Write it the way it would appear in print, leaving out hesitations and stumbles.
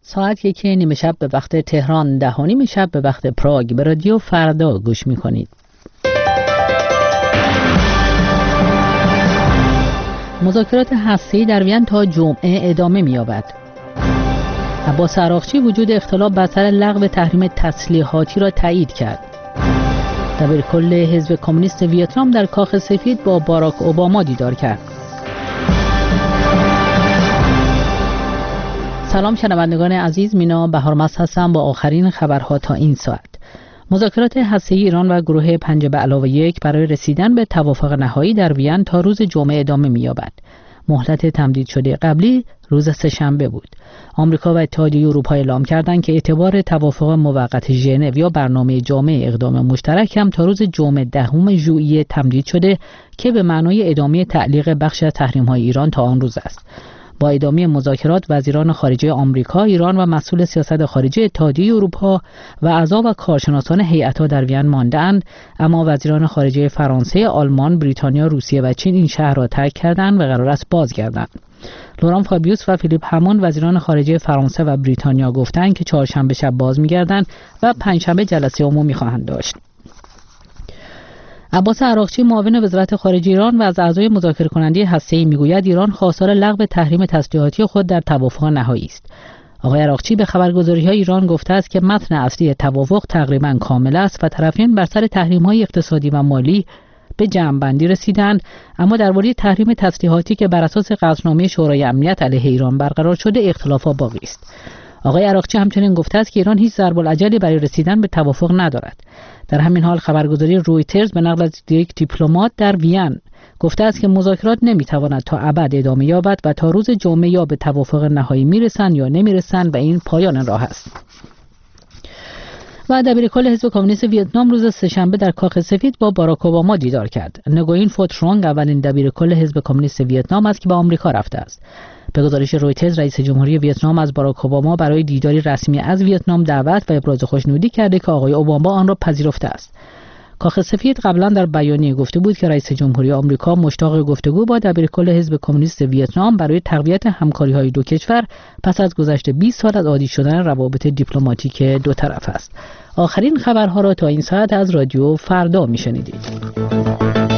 ساعت 1:30 به وقت تهران، 10:30 به وقت پراگ به رادیو فردا گوش می‌کنید. مذاکرات هسته‌ای در وین تا جمعه ادامه می‌یابد. عباس عراقچی وجود اختلاف بر سر لغو تحریم تسلیحاتی را تایید کرد. دبیرکل حزب کمونیست ویتنام در کاخ سفید با باراک اوباما دیدار کرد. سلام شنوندگان عزیز، مینا بهارمست هستم با آخرین خبرها تا این ساعت. مذاکرات هسته‌ای ایران و گروه 5+1 برای رسیدن به توافق نهایی در وین تا روز جمعه ادامه می‌یابد. مهلت تمدید شده قبلی روز سه‌شنبه بود. آمریکا و اتحادیه اروپا اعلام کردند که اعتبار توافق موقت ژنو یا برنامه جامع اقدام مشترک هم تا روز جمعه 10 ژوئیه تمدید شده که به معنای ادامه تعلیق بخش از تحریم‌های ایران تا آن روز است. با ادامه مذاکرات وزیران خارجه آمریکا، ایران و مسئول سیاست خارجه اتحادیه اروپا و اعضا و کارشناسان هیئت‌ها در وین ماندند، اما وزیران خارجه فرانسه، آلمان، بریتانیا، روسیه و چین این شهر را ترک کردند و قرار است بازگردند. لوران فابیوس و فیلیپ همون وزیران خارجه فرانسه و بریتانیا گفتند که چهارشنبه شب باز می‌گردند و پنجشنبه جلسه عمومی خواهند داشت. عباس عراقچی معاون وزارت خارجه ایران و از اعضای مذاکره کننده هسته‌ای میگوید ایران خواستار لغو تحریم تسلیحاتی خود در توافق نهایی است. آقای عراقچی به خبرگزاری‌های ایران گفته است که متن اصلی توافق تقریباً کامل است و طرفین بر سر تحریم‌های اقتصادی و مالی به جمع‌بندی رسیدند، اما درباره تحریم تسلیحاتی که بر اساس قطعنامه شورای امنیت علیه ایران برقرار شده اختلافات باقی است. آقای عراقچی همچنین گفته است که ایران هیچ ضرب‌العجلی برای رسیدن به توافق ندارد. در همین حال خبرگزاری رویترز به نقل از یک دیپلمات در وین گفته است که مذاکرات نمیتواند تا ابد ادامه یابد و تا روز جمعه یا به توافق نهایی میرسند یا نمیرسند و این پایان راه است. و دبیرکل حزب کمونیست ویتنام روز سه‌شنبه در کاخ سفید با باراک اوباما دیدار کرد. نگوین فوترونگ اولین دبیرکل حزب کمونیست ویتنام است که به آمریکا رفته است. به گزارش رویترز، رئیس جمهوری ویتنام از باراک اوباما برای دیداری رسمی از ویتنام دعوت و ابراز خوشنودی کرده که آقای اوباما آن را پذیرفته است. کاخ سفید قبلا در بیانیه گفته بود که رئیس جمهوری آمریکا مشتاق گفتگو با دبیرکل حزب کمونیست ویتنام برای تقویت همکاری‌های دو کشور پس از گذشت 20 سال از عادی شدن روابط دیپلماتیک دو طرف است. آخرین خبرها را تا این ساعت از رادیو فردا میشنیدید.